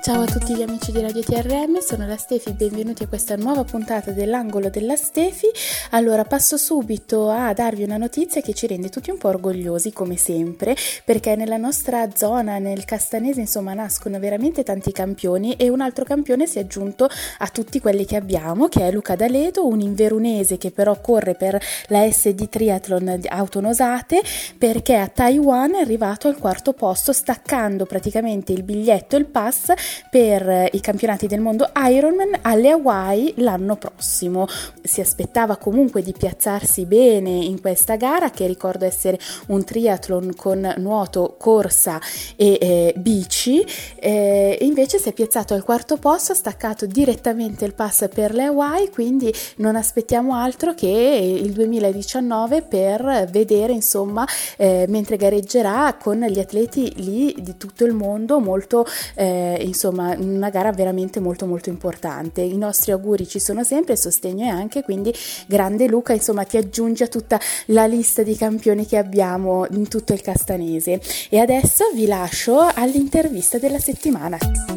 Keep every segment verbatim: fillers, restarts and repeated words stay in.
Ciao a tutti gli amici di Radio T R M, sono la Stefi, benvenuti a questa nuova puntata dell'angolo della Stefi. Allora passo subito a darvi una notizia che ci rende tutti un po' orgogliosi come sempre, perché nella nostra zona, nel Castanese, insomma, nascono veramente tanti campioni e un altro campione si è aggiunto a tutti quelli che abbiamo, che è Luca D'Aledo, un inverunese che però corre per la S D Triathlon Autonosate, perché a Taiwan è arrivato al quarto posto, staccando praticamente il biglietto e il pass per i campionati del mondo Ironman alle Hawaii l'anno prossimo. Si aspettava comunque di piazzarsi bene in questa gara, che ricordo essere un triathlon con nuoto, corsa e eh, bici, eh, e invece si è piazzato al quarto posto, ha staccato direttamente il pass per le Hawaii, quindi non aspettiamo altro che il duemiladiciannove per vedere, insomma, eh, mentre gareggerà con gli atleti lì di tutto il mondo, molto eh, insomma una gara veramente molto molto importante. I nostri auguri ci sono sempre, il sostegno è anche, quindi grande Luca, insomma ti aggiungi a tutta la lista di campioni che abbiamo in tutto il Castanese. E adesso vi lascio all'intervista della settimana.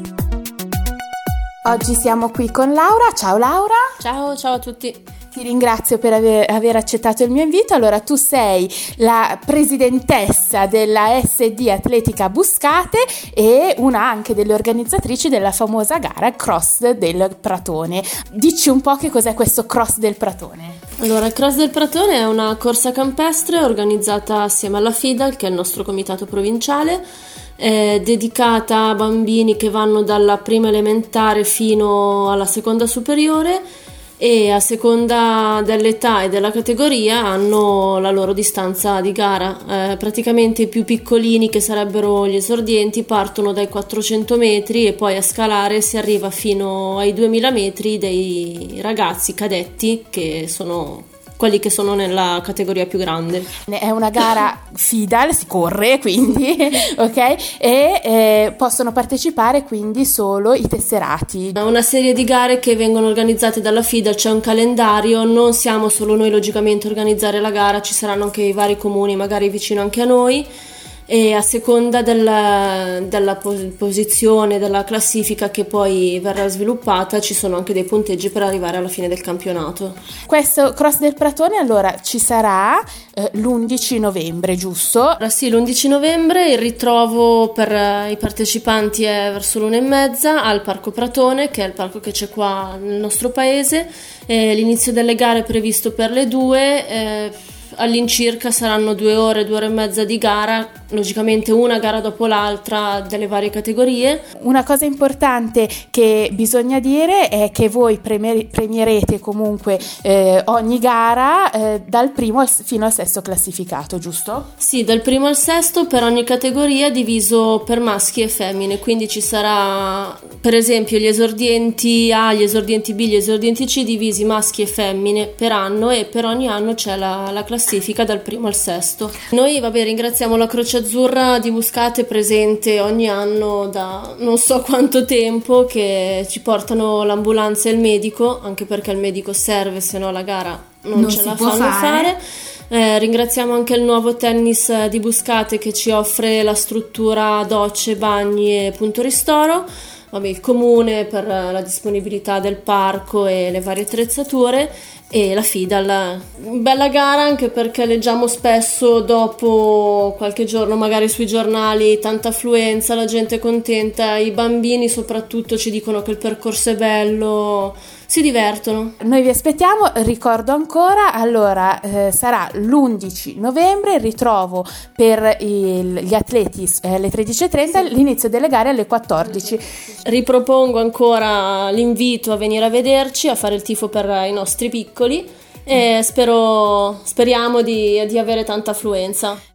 Oggi siamo qui con Laura. Ciao Laura. Ciao, ciao a tutti. Ti ringrazio per aver, aver accettato il mio invito. Allora, tu sei la presidentessa della S D Atletica Buscate e una anche delle organizzatrici della famosa gara Cross del Pratone. Dici un po' che cos'è questo Cross del Pratone? Allora, il Cross del Pratone è una corsa campestre organizzata assieme alla FIDAL, che è il nostro comitato provinciale, è dedicata a bambini che vanno dalla prima elementare fino alla seconda superiore, e a seconda dell'età e della categoria hanno la loro distanza di gara. Eh, praticamente i più piccolini, che sarebbero gli esordienti, partono dai quattrocento metri e poi a scalare si arriva fino ai duemila metri dei ragazzi cadetti, che sono quelli che sono nella categoria più grande. È una gara FIDAL, si corre quindi, ok? E eh, possono partecipare quindi solo i tesserati. Una serie di gare che vengono organizzate dalla FIDAL, c'è un calendario, non siamo solo noi logicamente a organizzare la gara, ci saranno anche i vari comuni magari vicino anche a noi, e a seconda della, della posizione, della classifica che poi verrà sviluppata, ci sono anche dei punteggi per arrivare alla fine del campionato. Questo Cross del Pratone allora ci sarà eh, l'undici novembre, giusto? Allora, sì, l'undici novembre, il ritrovo per i partecipanti è verso l'una e mezza al Parco Pratone, che è il parco che c'è qua nel nostro paese. E l'inizio delle gare è previsto per le due, eh, all'incirca saranno due ore, due ore e mezza di gara, logicamente una gara dopo l'altra delle varie categorie. Una cosa importante che bisogna dire è che voi premier- premierete comunque eh, ogni gara eh, dal primo al, fino al sesto classificato, giusto? Sì, dal primo al sesto per ogni categoria, diviso per maschi e femmine, quindi ci sarà per esempio gli esordienti A, gli esordienti B, gli esordienti C divisi maschi e femmine per anno, e per ogni anno c'è la, la classifica dal primo al sesto. Noi vabbè ringraziamo la Croce Azzurra di Buscate, presente ogni anno da non so quanto tempo, che ci portano l'ambulanza e il medico, anche perché il medico serve, se no la gara non, non ce la fanno fare, fare. Eh, ringraziamo anche il nuovo tennis di Buscate, che ci offre la struttura docce, bagni e punto ristoro. Vabbè, il comune per la disponibilità del parco e le varie attrezzature, e la FIDAL. Bella gara anche perché leggiamo spesso dopo qualche giorno magari sui giornali tanta affluenza, la gente è contenta, i bambini soprattutto ci dicono che il percorso è bello, si divertono. Noi vi aspettiamo, ricordo ancora, allora eh, sarà l'undici novembre il ritrovo per il, gli atleti eh, alle tredici e trenta, sì. L'inizio delle gare alle quattordici. Ripropongo ancora l'invito a venire a vederci, a fare il tifo per i nostri piccoli, e spero, speriamo di, di avere tanta affluenza.